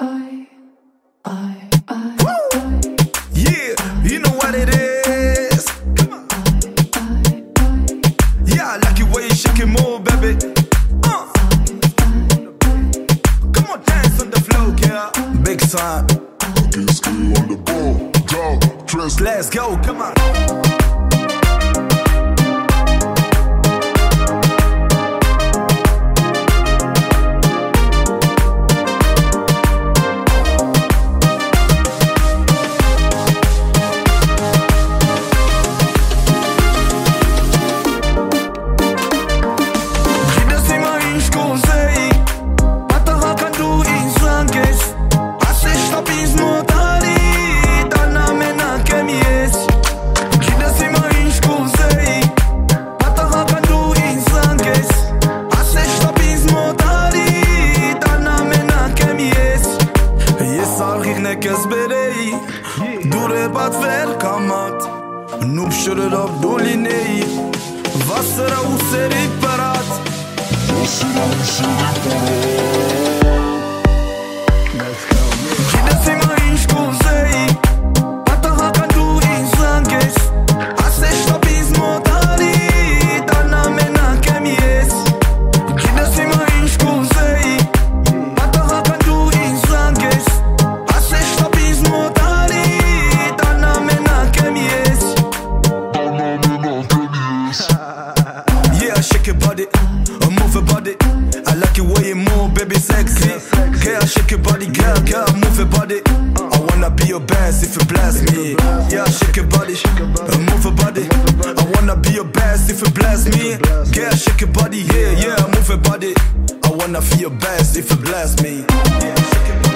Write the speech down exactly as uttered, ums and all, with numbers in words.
I, I, I, Woo! Yeah, you know what it is. Come on. Yeah, I like it way you shake it more, baby. Uh. Come on, dance on the floor, girl. Big time. On the ball, dog, dress. Let's go, come on. Dure bat velkamat Nuk shërërop dolinei Vasëra u serit parat Vasëra u serit parat Gjide si ma i shkuzej Ata haka du i zënges Ase shtopiz motari Dana me na kem jes Gjide si ma i shkuzej Ata haka du i zënges Ase shtopiz motari Dana me na kem jes Yeah, shake your body, move your body. I like it way more, baby, sexy. Girl, shake your body, girl, girl, move your body. I wanna be your best if you bless me. Yeah, shake your body, move your body. I wanna be your best if you bless me. Girl, shake your body, yeah, yeah, move your body. I wanna feel your best if you bless me. Yeah, shake your body.